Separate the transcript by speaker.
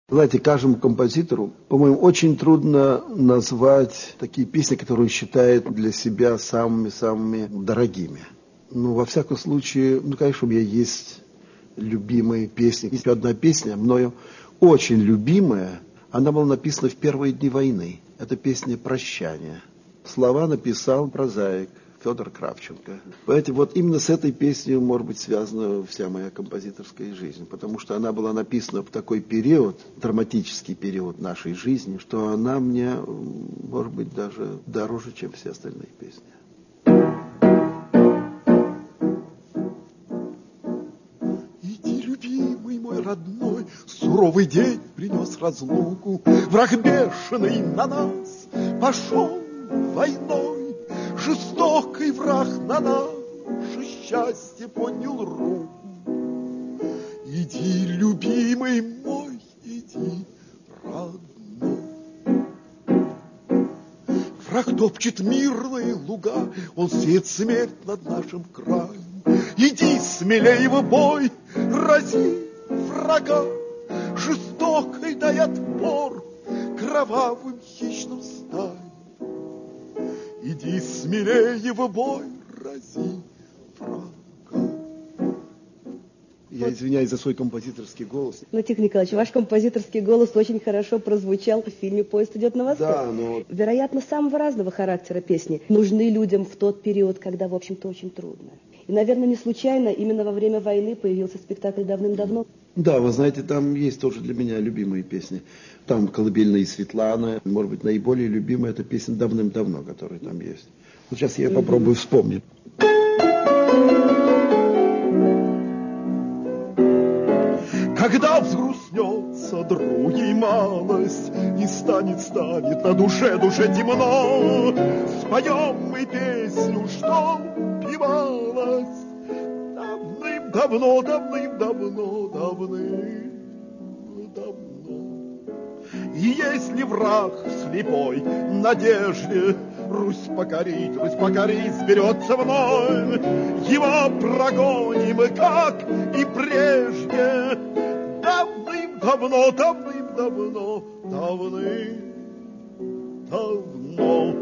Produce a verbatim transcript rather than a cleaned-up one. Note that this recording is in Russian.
Speaker 1: Знаете, каждому композитору, по-моему, очень трудно назвать такие песни, которые он считает для себя самыми-самыми дорогими. Ну, во всяком случае, ну, конечно, у меня есть любимые песни. Есть одна песня, мною очень любимая, она была написана в первые дни войны. Это песня «Прощание». Слова написал прозаик Федор Кравченко. Понимаете, вот именно с этой песней, может быть, связана вся моя композиторская жизнь, потому что она была написана в такой период, драматический период нашей жизни, что она мне, может быть, даже дороже, чем все остальные песни.
Speaker 2: Иди, любимый мой родной, суровый день принес разлуку, враг бешеный на нас пошел войной. Жестокий враг на наше счастье поднял руку. Иди, любимый мой, иди, родной. Враг топчет мирные луга, он сеет смерть над нашим краем. Иди, смелей в бой, рази врага, жестокой дай отпор кровавым хищным стаям. Иди смелее в бой, рази врага.
Speaker 1: Я извиняюсь за свой композиторский голос.
Speaker 3: Ну, Тихон Николаевич, ваш композиторский голос очень хорошо прозвучал в фильме «Поезд идет на восток».
Speaker 1: Да, но...
Speaker 3: Вероятно, самого разного характера песни нужны людям в тот период, когда, в общем-то, очень трудно. И, наверное, не случайно именно во время войны появился спектакль давным-давно.
Speaker 1: Да, вы знаете, там есть тоже для меня любимые песни. Там «Колыбельная Светлана». Может быть, наиболее любимая эта песня «Давным-давно», которая там есть. Вот сейчас я попробую вспомнить.
Speaker 2: Когда взгрустнется другий малость, и станет, станет на душе, душе темно, споем мы песню, что певалась давным-давно, давным-давно, давным-давно. И если враг слепой надежде Русь покорить, Русь покорить сберется вновь, его прогоним, как и прежде. Давным-давно, давным-давно, давным-давно.